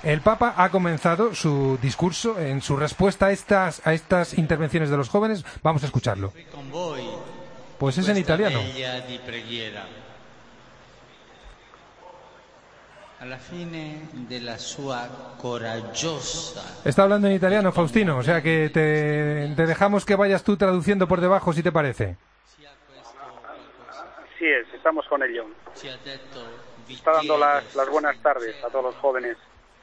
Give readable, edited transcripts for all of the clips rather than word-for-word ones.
El Papa ha comenzado su discurso en su respuesta a estas intervenciones de los jóvenes. Vamos a escucharlo. Pues es en italiano. Está hablando en italiano, Faustino, o sea que te dejamos que vayas tú traduciendo por debajo, si te parece. Así es, estamos con ello. Está dando las buenas tardes a todos los jóvenes.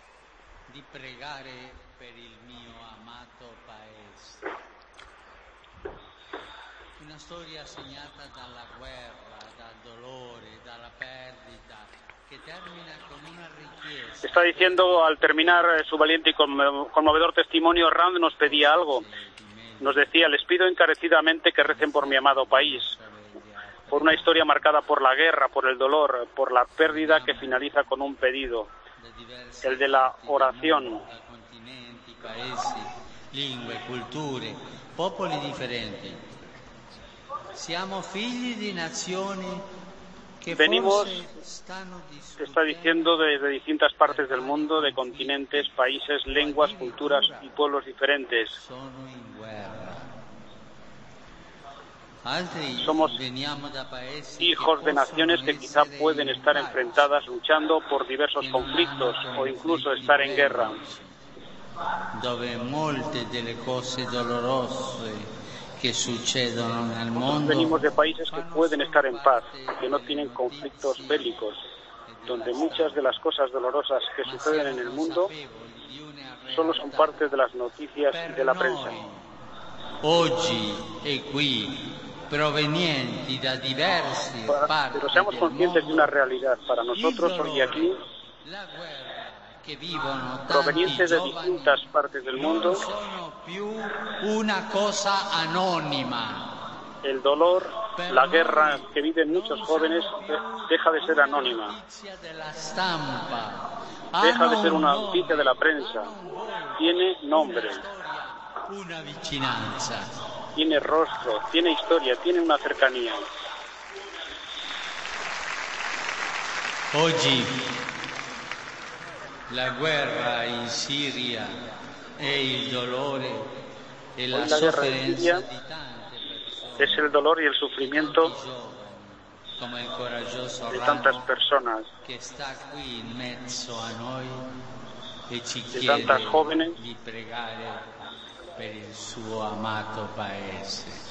Una storia segnata dalla guerra, dal dolore, dalla perdita, que termina con una richiesta. Está diciendo, al terminar su valiente y conmovedor testimonio, Rand nos pedía algo. Nos decía: les pido encarecidamente que recen por mi amado país, por una historia marcada por la guerra, por el dolor, por la pérdida, que finaliza con un pedido, el de la oración. Continenti, paesi, lingue, culture, popoli differenti. Siamo figli di nazioni que venimos, stanno está diciendo, desde distintas partes del mundo, de continentes, países, lenguas, culturas y pueblos diferentes. sono in guerra. Somos hijos de naciones que quizá pueden estar enfrentadas, luchando por diversos conflictos o incluso estar en guerra. Dove molte delle cose dolorose que succedono nel mondo. Venimos de países que pueden estar en paz, que no tienen conflictos bélicos, donde muchas de las cosas dolorosas que suceden en el mundo solo son parte de las noticias y de la prensa. Oggi e qui, provenienti da diversi parti pero seamos conscientes de una realidad. Para nosotros, hoy y aquí, provenientes de distintas partes del mundo, una cosa anónima. El dolor, la guerra que viven muchos jóvenes deja de ser anónima, deja de ser una noticia de la prensa, tiene nombre, una vicinanza, tiene rostro, tiene historia, tiene una cercanía. Oggi la guerra in Siria e il dolore e la sofferenza di tante persone. Es el dolor y el sufrimiento come il coraggioso de tantas personas, che sta qui in mezzo a noi e ci de chiede tantas jóvenes, di pregare per il suo amato paese.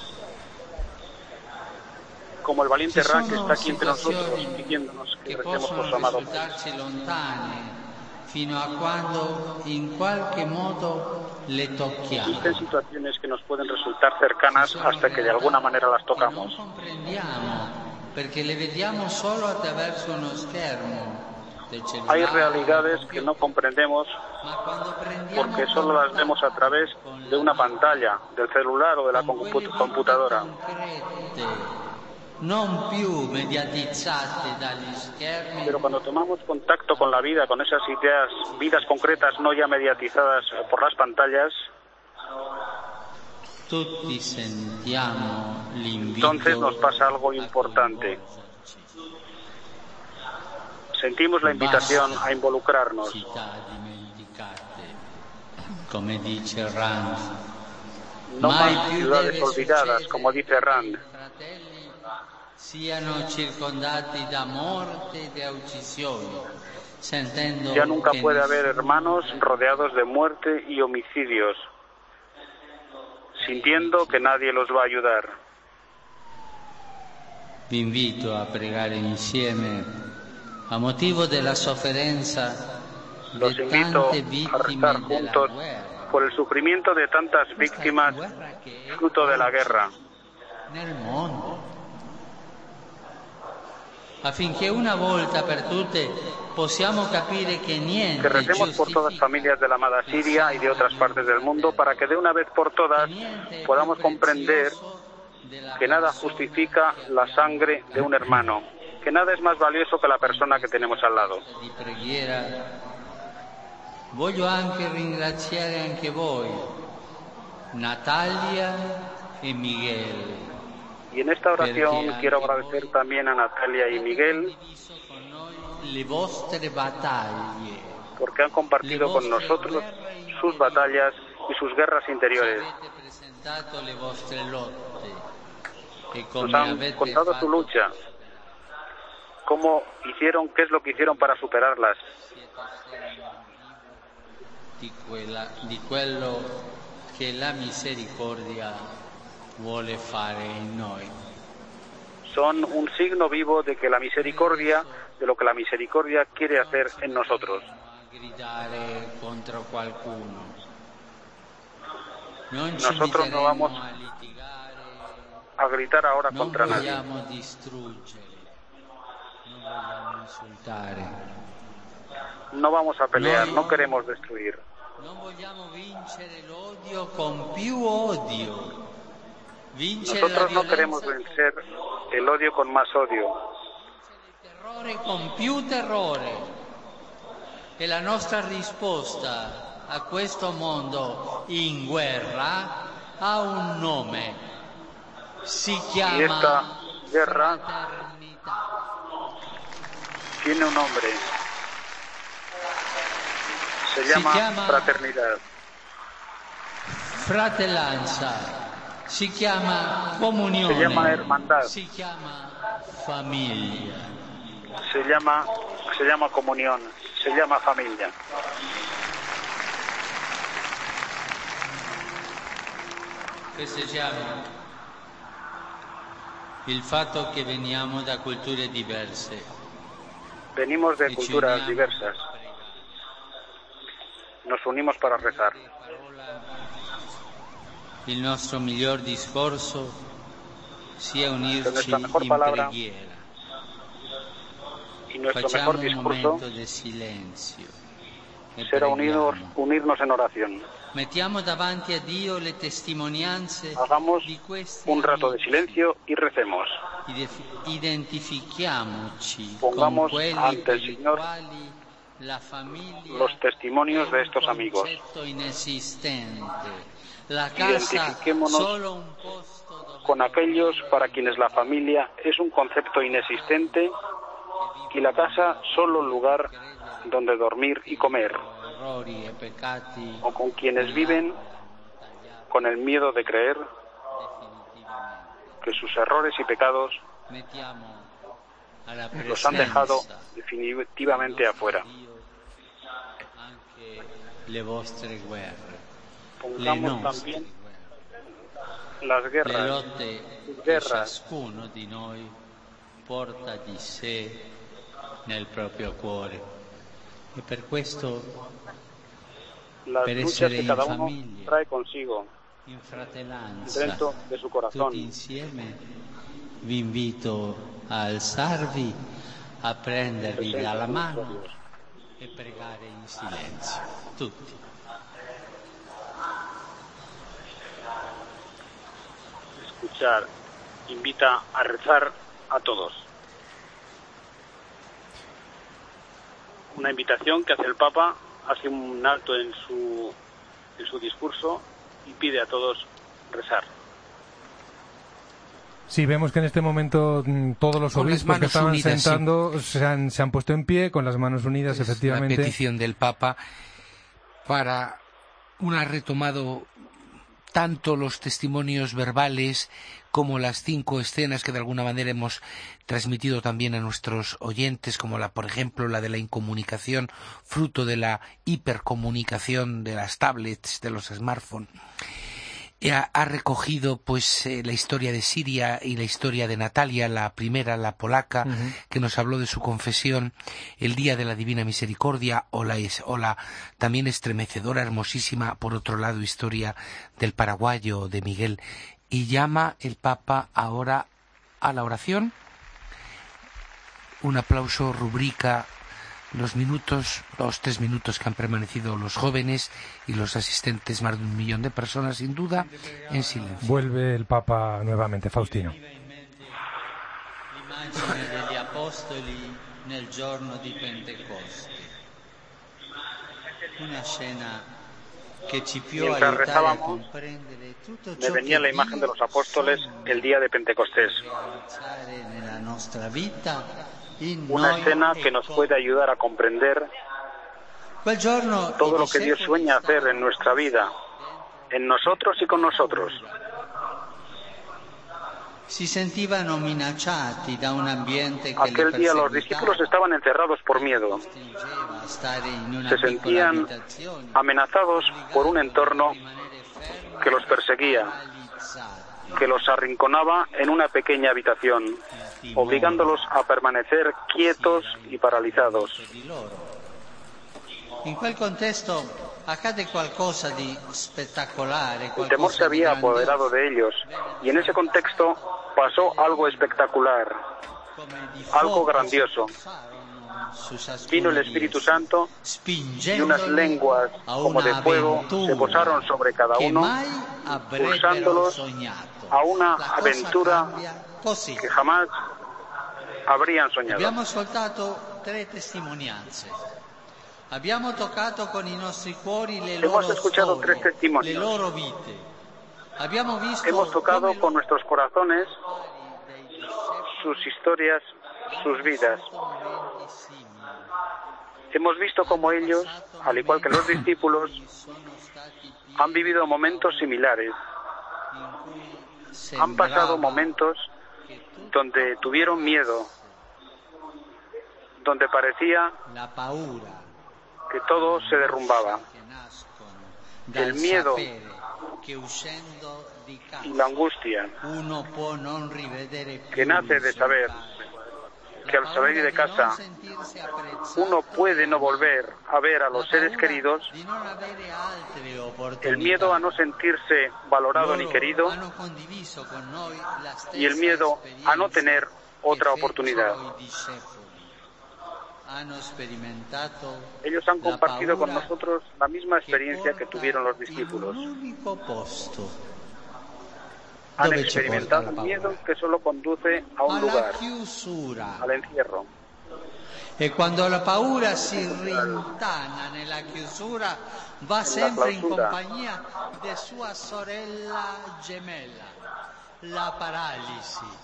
como el valiente Rand que está aquí entre nosotros pidiéndonos que recemos por su amado país. Risultarci lontane fino a quando in qualche modo le tocchiamo. Existen situaciones que nos pueden resultar cercanas hasta que de alguna manera las tocamos. Non comprendiamo perché le vediamo solo attraverso uno schermo del cellulare. Hay realidades que no comprendemos porque solo las vemos a través de una pantalla, del celular o de la computadora. Non più mediatizzate dagli schermi. Pero cuando tomamos contacto con la vida, con esas ideas, vidas concretas, no ya mediatizadas por las pantallas, tutti sentiamo l'invito. Entonces nos pasa algo importante. Sentimos la invitación a involucrarnos. Come dice Rand. No más ciudades olvidadas, como dice Rand. Siano circondati da morte e da uccisione, sentendo ya nunca puede haber hermanos rodeados de muerte y homicidios, sintiendo que nadie los va a ayudar. Vi invito a pregare insieme a motivo della sofferenza. Los invito a rezar juntos por el sufrimiento de tantas víctimas fruto de la guerra nel mondo, affinché una volta per tutte possiamo capire che niente. Que recemos por todas las familias de la amada Siria y de otras partes del mundo para que de una vez por todas podamos comprender que nada justifica la sangre de un hermano, que nada es más valioso que la persona que tenemos al lado. Di preghiera voglio anche ringraziare anche voi, Natalia e Miguel. Y en esta oración quiero agradecer también a Natalia y Miguel porque han compartido con nosotros sus batallas y sus guerras interiores. Nos han contado su lucha, cómo hicieron, qué es lo que hicieron para superarlas. Di quello che la misericordia vuole fare in noi. Son un signo vivo de que la misericordia, de lo que la misericordia quiere hacer en nosotros. Nosotros no vamos a gritar ahora contra nadie. No vamos a pelear, no queremos destruir. Nosotros no queremos vencer el odio con más odio. Con più terrore. E la nostra risposta a questo mondo in guerra ha un nome. Si chiama y esta guerra tiene un nombre. Se llama fraternidad. Fratellanza. Si chiama comunione. Se llama hermandad. Si chiama familia. Se llama comunión. Se llama familia. Festeggiamo il fatto che veniamo da culture diverse. Venimos de culturas diversas. Nos unimos para rezar. Il nostro miglior discorso sia unirci in preghiera. Y nuestro mejor discurso será unirnos en oración. Mettiamo davanti a Dio le testimonianze. Hagamos un rato de silencio y recemos. Identifichiamoci Pongamos con quelli ante el per i Señor quali la familia los testimonios de estos amigos. Identifiquémonos con aquellos para quienes la familia es un concepto inexistente y la casa solo un lugar donde dormir y comer, o con quienes viven con el miedo de creer que sus errores y pecados los han dejado definitivamente afuera. Pongamos también las guerras, sus guerras, porta di sé nel proprio cuore e per questo las per luchas essere que in cada uno famiglia, trae consigo in fratellanza, dentro de su corazón. tutti insieme vi invito a alzarvi, a prendervi dalla mano e pregare in silenzio, tutti. Escuchar invita a rezar a todos. Una invitación que hace el Papa, hace un alto en su discurso y pide a todos rezar. Sí, vemos que en este momento todos los obispos que estaban unidas, sentando sí, se han puesto en pie con las manos unidas, es efectivamente. La petición del Papa para ha retomado tanto los testimonios verbales como las 5 escenas que de alguna manera hemos transmitido también a nuestros oyentes, como por ejemplo la de la incomunicación, fruto de la hipercomunicación de las tablets, de los smartphones. Ha recogido pues la historia de Siria y la historia de Natalia, la primera, la polaca, que nos habló de su confesión, el Día de la Divina Misericordia, o la también estremecedora, hermosísima, por otro lado, historia del paraguayo, de Miguel. Y llama el Papa ahora a la oración. Un aplauso rubrica los 3 minutos que han permanecido los jóvenes y los asistentes, más de 1 millón de personas, sin duda, en silencio. Vuelve el Papa nuevamente, Faustino. L'immagine degli apostoli nel giorno di Pentecoste. Una scena che ci può aiutare a comprendere tutto ciò me venía la imagen de los apóstoles el día de Pentecostés. Nella nostra vita. Una escena que nos puede ayudar a comprender todo lo que Dios sueña hacer en nuestra vida, en nosotros y con nosotros. Aquel día los discípulos estaban encerrados por miedo. Se sentían amenazados por un entorno que los perseguía, que los arrinconaba en una pequeña habitación, obligándolos a permanecer quietos y paralizados. En quel contesto accade qualcosa di spettacolare. El temor se había apoderado de ellos y en ese contexto pasó algo espectacular, algo grandioso. Vino el Espíritu Santo y unas lenguas como de fuego se posaron sobre cada uno, impulsándolos a una aventura que jamás habrían soñado. Abbiamo ascoltato 3 testimonianze. Abbiamo toccato con i nostri cuori le loro storie, le loro vite. Hemos tocado con nuestros corazones sus historias, sus vidas. Hemos visto cómo ellos, al igual que los discípulos, han vivido momentos similares. Han pasado momentos donde tuvieron miedo, donde parecía que todo se derrumbaba. El miedo y la angustia que nace de saber que al salir de casa uno puede no volver a ver a los seres queridos, el miedo a no sentirse valorado ni querido y el miedo a no tener otra oportunidad. Ellos han compartido con nosotros la misma experiencia que tuvieron los discípulos. Han experimentado un miedo que solo conduce a un lugar, al encierro. E quando la paura si rintana nella chiusura, va sempre in compagnia di sua sorella gemella, la paralisi.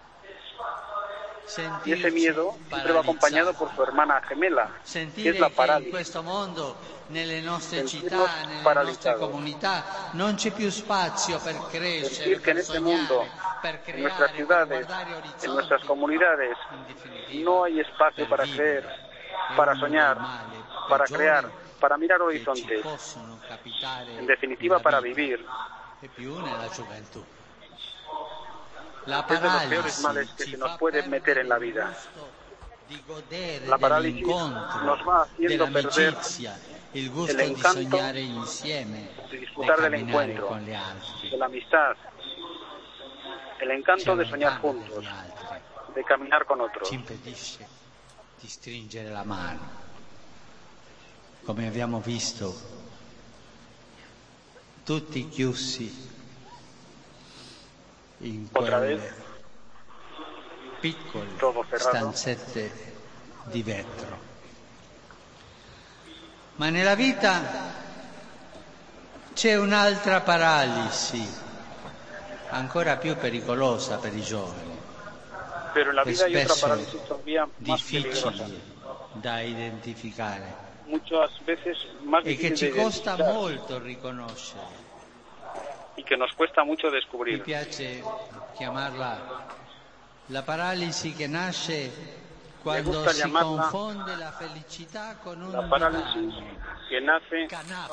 Y ese miedo siempre va acompañado por su hermana gemela, que es la parálisis. In questo mondo, nelle nostre città, nelle nostre comunità, non c'è più spazio per crescere, que en este mundo, en nuestras ciudades, en nuestras comunidades, no hay espacio para creer, para soñar, para crear, para mirar horizontes, en definitiva para vivir. Es de los peores males que se nos pueden meter en la vida. La parálisis nos va haciendo perder el encanto de disfrutar del encuentro, de la amistad, el encanto de soñar juntos, de caminar con otros. Ci impedisce di stringere la mano, come abbiamo visto, tutti chiusi in quelle piccole stanzette di vetro. Ma nella vita c'è un'altra paralisi, ancora più pericolosa per i giovani, e spesso difficile da identificare e che ci costa molto riconoscere. Y que nos cuesta mucho descubrir. Mi piace chiamarla la paralisi che nasce quando si confonde la felicità con un divano. Que nace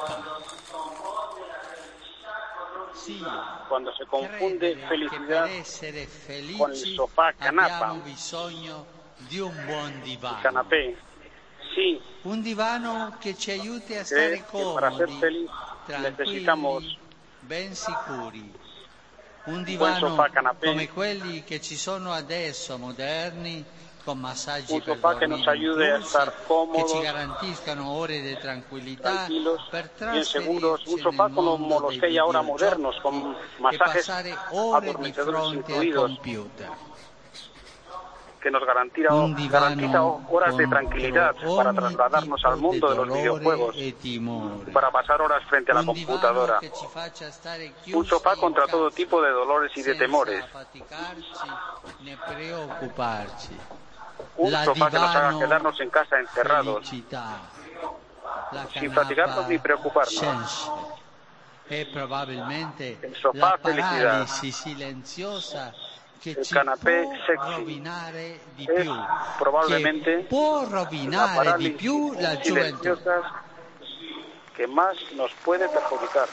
cuando se confunde felicidad con el sofá canapa. Abbiamo bisogno di un buon divano. El canapé. Sí. Un divano che ci aiuti a stare comodi, para ser feliz necesitamos ben sicuri, un divano come quelli che ci sono adesso, moderni, con massaggi per dormire che ci garantiscano ore di tranquillità per trasferirci un sofá como los que hay ahora modernos, con masajes adormecedores incluidos, que nos garantiza horas de tranquilidad para trasladarnos al mundo de los videojuegos, para pasar horas frente a la computadora. Un sofá contra todo tipo de dolores y de temores. Un sofá que nos haga quedarnos en casa encerrados. sin fatigarnos ni preocuparnos. E probabilmente el sofá, la felicidad. Silenziosa che el ci canapé può sexy rovinare di es più, probablemente che può la rovinare di parálisis più la gioventù. silenciosa que más nos puede perjudicar,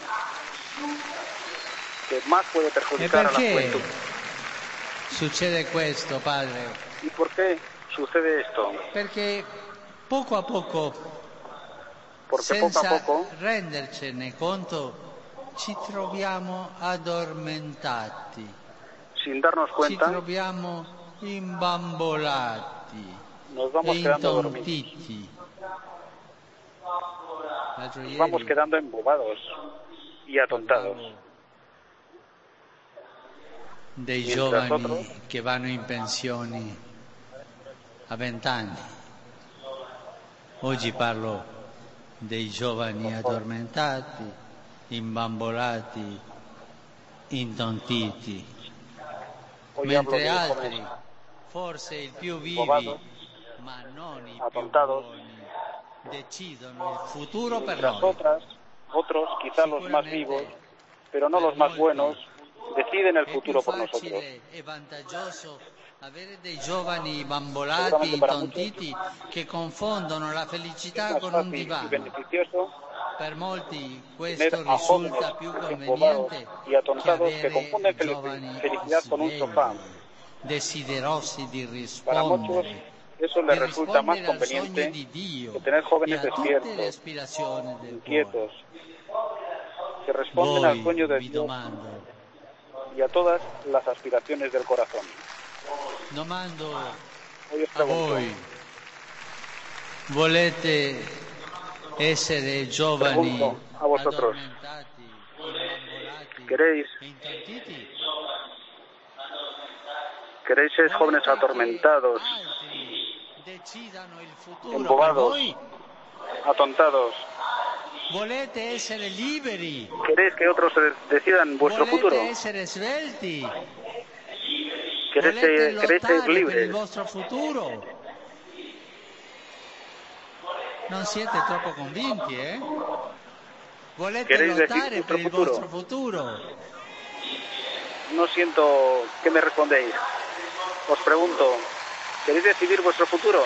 que más puede perjudicar a la juventud. Succede questo, padre? ¿Y por qué sucede esto? Perché poco a poco, Porque poco a senza poco, rendercene conto, ci troviamo addormentati, sin darnos ci cuenta, troviamo imbambolati nos vamos e quedando dormidos, intontiti. nos vamos quedando embobados y atontados. Dei Mientras giovani otros che vanno in pensione a 20 anni. Oggi parlo dei giovani addormentati, imbambolati, intontiti, mentre altri, forse i più vivi, ma non i più buoni, decidono il futuro per noi. Otros, quizás los más vivos, pero no los más buenos, deciden el futuro por nosotros. È vantaggioso avere dei giovani bambolati, intontiti, che confondono la felicità con un divano. Per molti questo risulta più conveniente che avere giovani svegli, desiderosi di rispondere. Eso les resulta más conveniente que tener jóvenes despiertos, inquietos, que responden al sueño de Dios y a todas las aspiraciones del corazón. Domando Hoy os a pregunto, voi, volete essere giovani pregunto a vosotros, addormentati, imbambolati, ¿queréis intontiti? ser jóvenes atormentados, Decidano il futuro per embobados, voi? atontados? Volete essere liberi? ¿Queréis que otros decidan vuestro futuro? Volete essere svelti? ¿Queréis Volete ser lottare per il libres? vostro futuro? Non siete troppo convinti, eh? Volete ¿Queréis lottare decidir per il vuestro vostro futuro? No siento que me respondéis. Os pregunto, ¿queréis decidir vuestro futuro?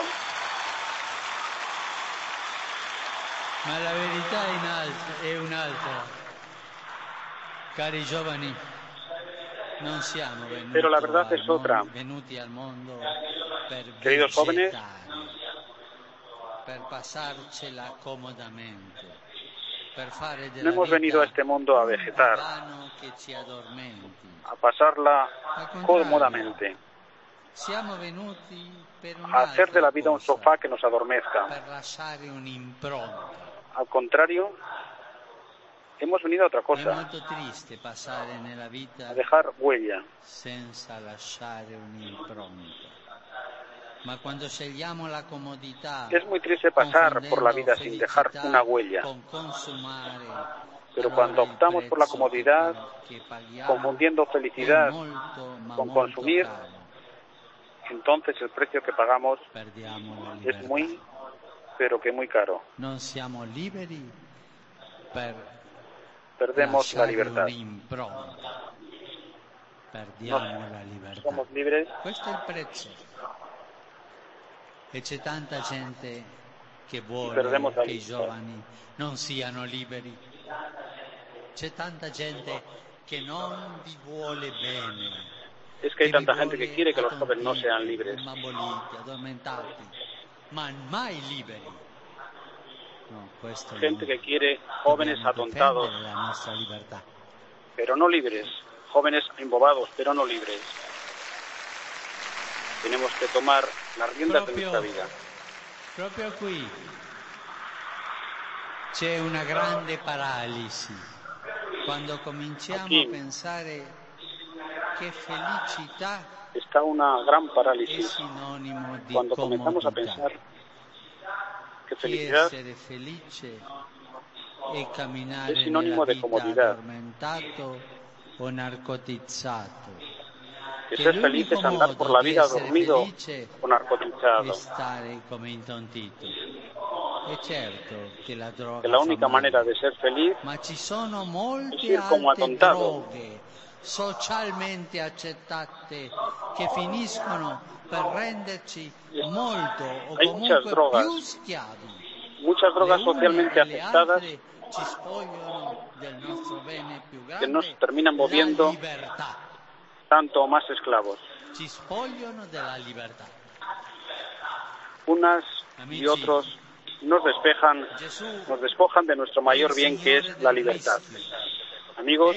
Ma la verità è un'altra. Cari giovani, non siamo Pero la verdad es otra. venuti al mondo per Queridos jóvenes, vegetare, per passarcela comodamente, per fare della no hemos venido a este mundo a vegetar, divano che ci addormenti. a pasarla Al contrario, cómodamente, siamo venuti per a hacer de la vida un cosa, sofá que nos adormezca. per lasciare un'impronta. Al contrario, hemos venido a otra È cosa, molto triste passare nella vita a dejar huella. senza lasciare un'impronta. Ma quando scegliamo la comodità, Es muy triste pasar por la vida sin dejar una huella, con consumare, pero allora cuando il optamos por la prezzo comodidad, che paghiamo confundiendo felicidad è molto, ma con molto consumir, caro. entonces el precio que pagamos Perdiamo la es libertà. muy, pero que muy caro. Non siamo liberi per Perdemos la lasciare libertad. un'impronta. Perdiamo la libertà. Somos libres, Questo è il prezzo. E c'è tanta gente che vuole perdemos la che i libertà. giovani non siano liberi. C'è tanta gente che non vi vuole bene. es que hay tanta gente que quiere que los jóvenes no sean libres. Immaboliti, addormentati, ma mai liberi. No, questo Gente no. que quiere jóvenes Dobbiamo atontados, difendere la nostra libertà. pero no libres. Jóvenes embobados, pero no libres. Tenemos que tomar las riendas de nuestra vida. Proprio qui c'è una grande paralisi. Quando cominciamo Aquí a pensare che felicità está una gran è parálisis sinonimo di cuando comenzamos a comodità. pensar que Chi felicidad essere felice e camminare è sinonimo nella di vita comodità. addormentato o narcotizzato. que ser feliz es andar por la vida dormido o È narcotizado. stare come intontito. que la única manera de ser feliz es ir como atontado. Socialmente accettate che finiscono per renderci molto o comunque più schiavi. Muchas drogas socialmente aceptadas que nos terminan moviendo tanto o más esclavos. Unas y otros nos despojan de nuestro mayor bien, que es la libertad. Amigos,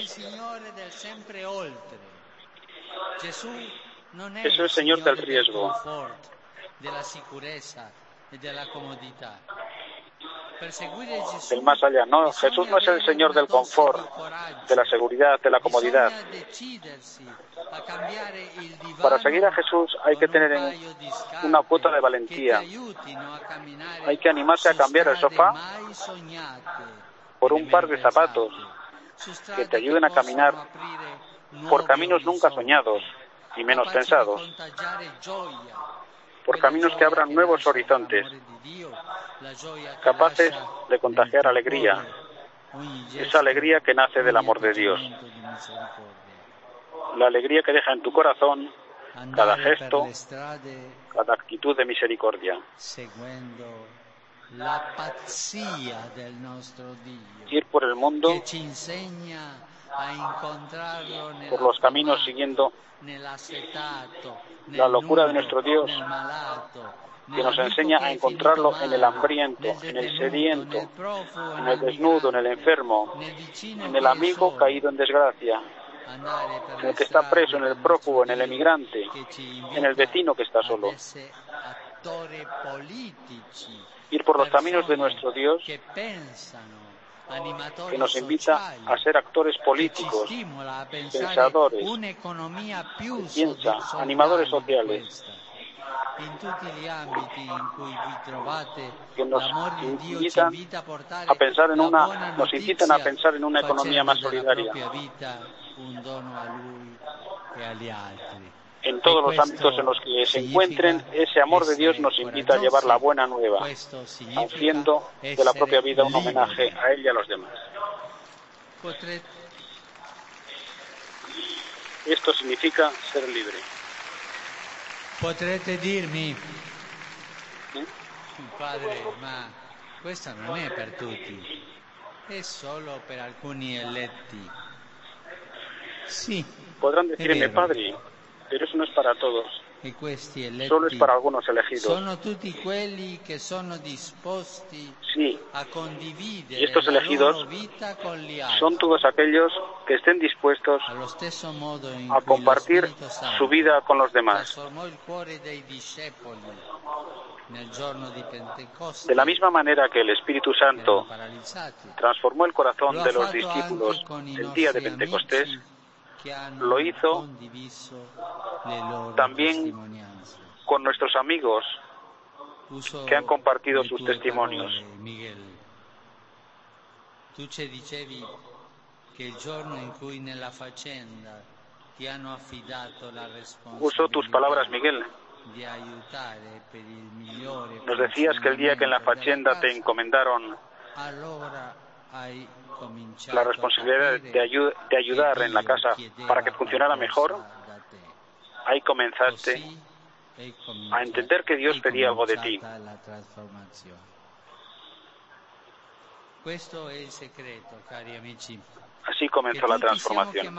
Jesús es Señor del riesgo, del más allá. No, Jesús no es el Señor del confort, de la seguridad, de la comodidad. Para seguir a Jesús hay que tener una cuota de valentía. Hay que animarse a cambiar el sofá por un par de zapatos que te ayuden a caminar por caminos nunca soñados y menos pensados, por caminos que abran nuevos horizontes, capaces de contagiar alegría, esa alegría que nace del amor de Dios, la alegría que deja en tu corazón cada gesto, cada actitud de misericordia. Ir por el mundo, por los caminos siguiendo la locura de nuestro Dios, que nos enseña a encontrarlo en el hambriento, en el sediento, en el desnudo, en el enfermo, en el amigo caído en desgracia, en el que está preso, en el prófugo, en el emigrante, en el vecino que está solo. Ir por los caminos de nuestro Dios, que nos invita a ser actores políticos, pensadores, animadores sociales, que nos incitan a pensar en una economía más solidaria. En todos los ámbitos en los que se encuentren, ese amor de Dios nos invita a llevar la buena nueva, haciendo de la propia vida un homenaje a Él y a los demás. Esto significa ser libre. Potrete dirmi, padre, ma questa non è per tutti, è solo per alcuni eletti. Sí, podrán decirme, padre, pero eso no es para todos. Solo es para algunos elegidos. Sí, y estos elegidos son todos aquellos que estén dispuestos a compartir su vida con los demás. De la misma manera que el Espíritu Santo transformó el corazón de los discípulos el día de Pentecostés, lo hizo también con nuestros amigos que han compartido sus testimonios. Tú ci dicevi che il giorno in cui nella faccenda ti hanno affidato la responsabilità. Uso tus palabras, Miguel. Nos decías que el día que en la faccenda te encomendaron la responsabilidad de ayudar en la casa para que funcionara mejor, ahí comenzaste a entender que Dios pedía algo de ti. Así comenzó la transformación.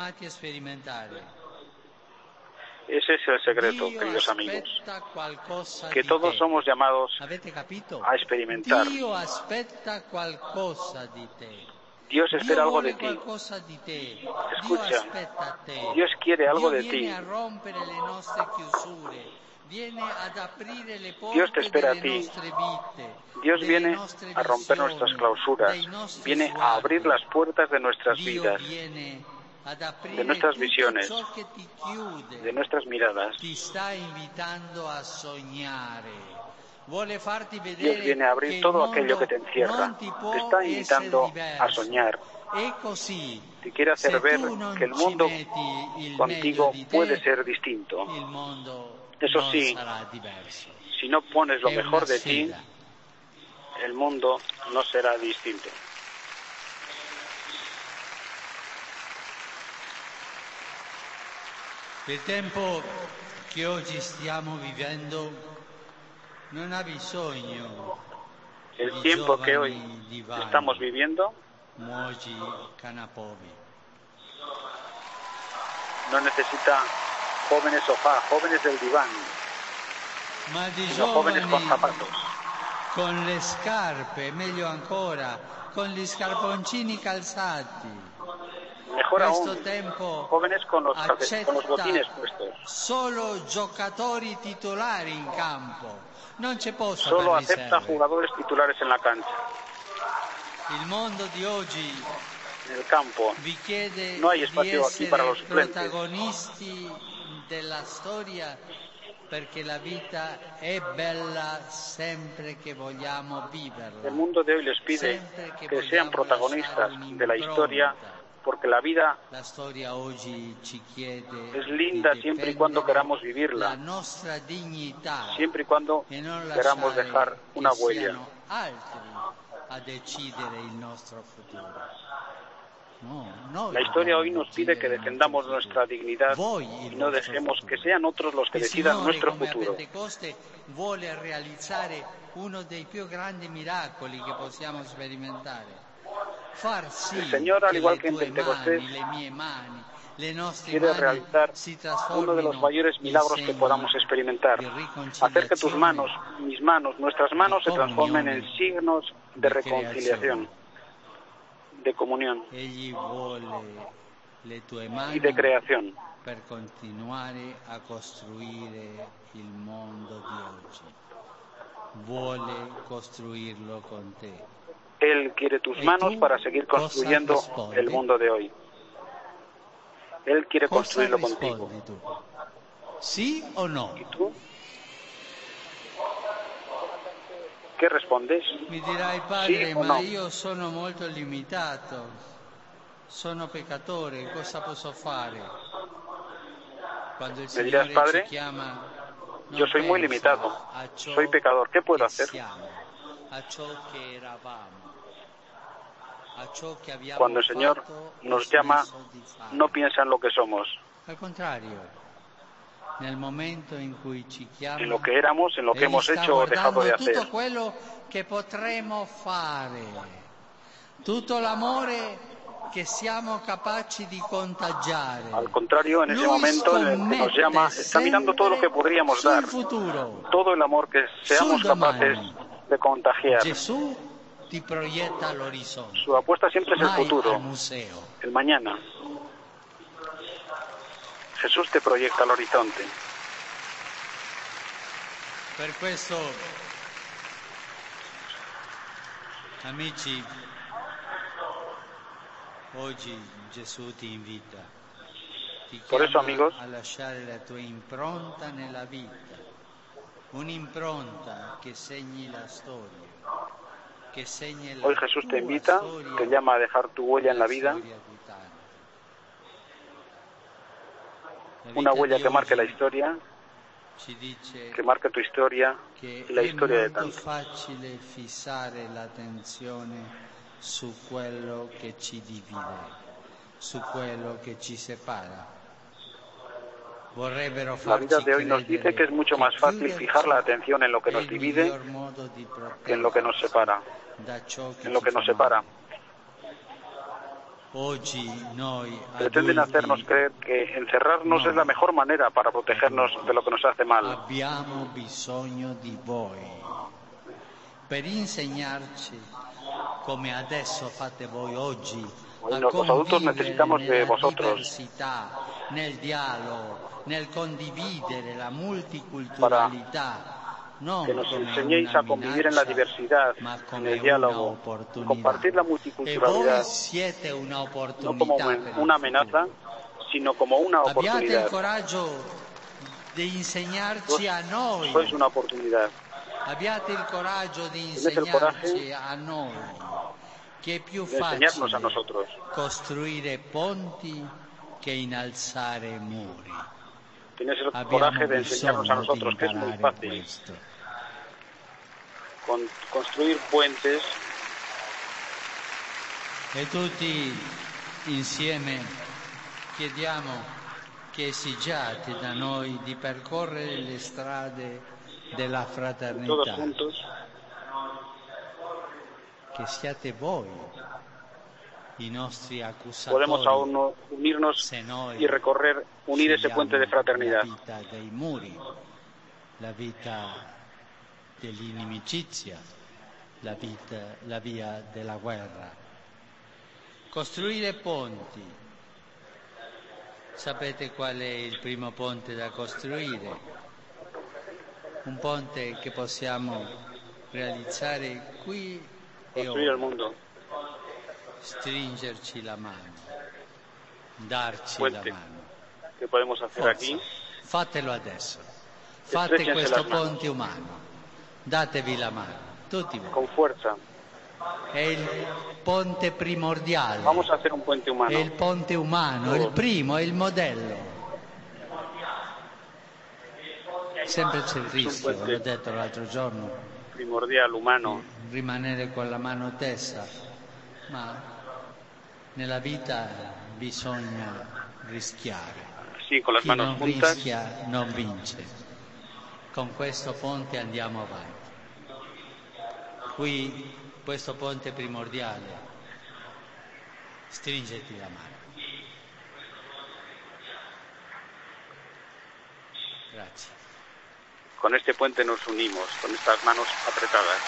Ese es el secreto, queridos amigos, que todos somos llamados a experimentar. Dios espera algo de ti. Escucha, Dios quiere algo de ti. Dios te espera a ti. Dios viene a romper nuestras clausuras, viene a abrir las puertas de nuestras vidas, de nuestras visiones, de nuestras miradas. Dios viene a abrir todo aquello que te encierra. Te está invitando a soñar. Te quiere hacer ver que el mundo contigo puede ser distinto. Eso sí, si no pones lo mejor de ti, el mundo no será distinto. Il tempo che oggi stiamo vivendo non ha bisogno el di tiempo que hoy giovani divani, estamos viviendo muoji canapovi. no necesita jóvenes sofá, jóvenes del diván, Ma di sino jóvenes con giovani zapatos. con le scarpe, meglio ancora, con gli scarponcini calzati. Mejor Questo aún, tempo jóvenes con los accetta botines puestos. solo giocatori titolari in campo, non c'è posto Solo per acepta riserve. jugadores titulares en la cancha. Il mondo di oggi En el campo vi chiede no hay di espacio aquí para essere los suplentes. protagonisti della storia perché la vita è bella sempre che vogliamo viverla. El mundo de hoy les pide Sempre che que sean vogliamo protagonistas lasciare de la historia, un'impronta. porque la vida La storia oggi ci chiede es linda di siempre y cuando difendere queramos vivirla, la nostra dignità siempre y cuando e non queramos lasciare dejar una che huella. siano altri a decidere il nostro futuro. No, noi La historia dobbiamo hoy nos pide que decidere il defendamos nostro nuestra futuro. dignidad Voi y il no vostro dejemos futuro. que sean otros los que Il decidan Signore, nuestro come a futuro. Pentecoste, vuole realizzare uno dei più grandi miracoli che possiamo sperimentare. Far sì El Señor, al che igual le que en tue Pentecostés, mani, le mie mani, le nostre quiere mani realizar si uno de los trasformino mayores in milagros que segni podamos experimentar. di Hacer que tus riconciliazione, manos, mis manos, nuestras manos se transformen en comunione, signos de di reconciliación, de comunión Egli vuole le tue y mani de creación. per continuare a costruire il mondo di oggi. Vuole costruirlo con te. Él quiere tus ¿Y manos tú para seguir cosa construyendo rispondi? el mundo de hoy. Él quiere Cosa construirlo contigo. rispondi tu? Sì o no? ¿Y tú? ¿Qué respondes? Mi dirai, padre, ¿Sí o ma no? io sono molto limitato, sono peccatore, cosa posso fare? Quando il Me dirás, Signore padre, ci chiama, non yo soy muy pensa limitado, a ciò soy pecador, ¿qué puedo che hacer? siamo, a ciò che eravamo, a ciò che abbiamo Cuando el Señor fatto o nos llama, smesso di fare. no piensa en lo que somos, Al contrario, nel momento in cui ci chiama, en lo que éramos, en lo que Egli hemos sta hecho o dejado de guardando tutto hacer. quello che potremo fare, tutto l'amore che siamo capaci di contagiare. Al contrario, en ese Lui momento en el que nos llama, está mirando todo lo que podríamos sul dar, futuro. todo el amor que seamos Sul domani. capaces de contagiar. Gesù ti proietta all'orizzonte, Su apuesta siempre es el mai futuro, al museo. el mañana. Jesús te proyecta al horizonte. Per questo, amici, oggi Gesù ti invita, ti Por eso, chiama amigos, a lasciare la tua impronta nella vita, un'impronta che segni la storia, che segni la hoy Jesús te tua invita, storia, te llama a dejar tu huella en la vida, storia d'Italia. La una vita huella di que marque la oggi historia, ci dice que marque tu historia che y la è historia de molto tantos. facile fissare l'attenzione su quello che ci divide, su quello che ci separa. Vorrebbero La farci vida de hoy nos credere dice que es mucho más fácil chiuderci fijar la atención en lo que è nos il divide miglior modo di que en lo que nos separa, da ciò che en lo ci que nos fa separa. male. Oggi noi Pretenden adulti hacernos creer que encerrarnos no. es la mejor manera para protegernos de lo que nos hace mal. abbiamo bisogno di voi per insegnarci come adesso fate voi oggi a Los adultos convivere necesitamos de nella vosotros diversità, nel dialogo, nel condividere la multiculturalità, non que nos come enseñéis una a convivir en la minaccia, diversidad, ma en come el diálogo, un'opportunità. compartir la E voi multiculturalidad, siete no como un'opportunità per il una amenaza, futuro. sino como una Abbiate il oportunidad. coraggio di insegnarci a noi. Sois una oportunidad. Abbiate il coraggio di Tened el coraje insegnarci a noi che è più de enseñarnos a facile nosotros. costruire ponti che innalzare muri. Tienes el Abbiamo coraje de enseñarnos a bisogno di nosotros, que es muy imparare fácil. questo. construir puentes. E tutti insieme chiediamo che esigiate da noi di percorrere le strade della fraternità. Todos juntos. Que siate voi i nostri accusatori. Podemos aún unirnos y recorrer, unir ese puente de fraternidad. La vita dei muri, la vita dell'inimicizia, la via della guerra. Costruire ponti. Sapete qual è il primo ponte da costruire? Un ponte che possiamo realizzare qui e ora. El mundo. Stringerci la mano, darci Puente la mano. Que podemos hacer Forza, aquí. fatelo adesso. Fate questo ponte umano. Datevi la mano, tutti voi. Con fuerza. È il ponte primordiale. Vamos a hacer un puente humano. È il ponte umano, il primo, è il modello. Sempre c'è il rischio, l'ho detto l'altro giorno, Primordial, humano. rimanere con la mano tesa, ma nella vita bisogna rischiare. Sí, con las Chi manos non juntas. rischia non vince. Con questo ponte andiamo avanti. Qui, questo ponte primordiale, stringeti la mano. Grazie. Con este puente nos unimos, con estas manos apretadas.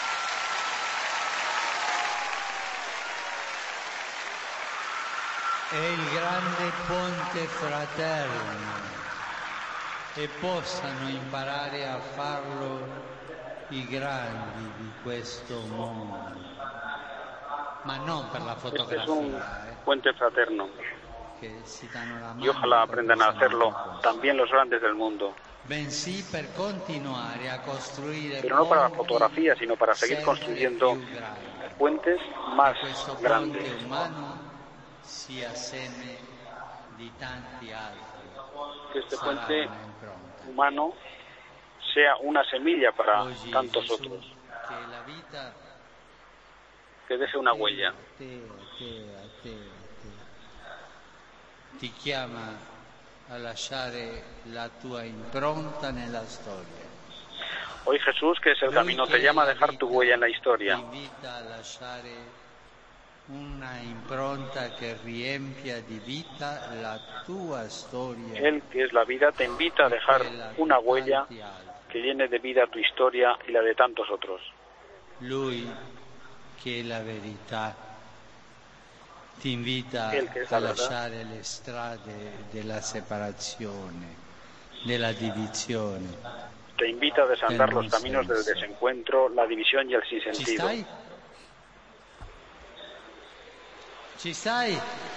È il grande ponte fraterno e possano imparare a farlo i grandi di questo mondo, ma non per la Este es un fotografia, puente fraterno che si danno la mano, y ojalá per aprendan a questa hacerlo cosa. también los grandes del mundo. Bensì per continuare a costruire Pero no para la ponti fotografía, sino para seguir sempre construyendo più grandi. puentes más Che questo ponte grandes. umano sia seme di tanti altri. Que este Sarà puente un'impronta. humano sea una semilla para Oggi tantos Gesù, otros, che la vita que deje una huella. a te, ti chiama a lasciare la tua impronta nella storia. Hoy Jesús, que es el camino, te llama a dejar tu huella en la historia. Ti invita a lasciare una impronta che riempia di vita la tua storia. Él, que es la vida, te invita a dejar una huella que llene de vida tu historia y la de tantos otros. Lui, che è la verità, ti invita Él, que es la a verdad, lasciare le strade della separazione, della divisione. te invita a desandar los Del caminos del nonsense. desencuentro, la división y el Ci sinsentido. stai? Ci stai?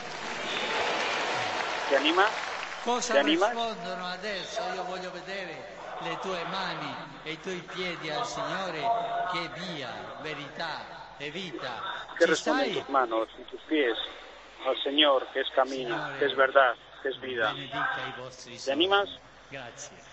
¿Te anima? Cosa ¿Te animas? rispondono adesso? Io voglio vedere le tue mani e i tuoi piedi al Signore, che è via, verità e vita. ¿Qué Ci responden stai? tus manos y tus pies al Señor, que es camino, que es verdad, que es vida? Benedica i vostri ¿Te sogni. animas? Grazie.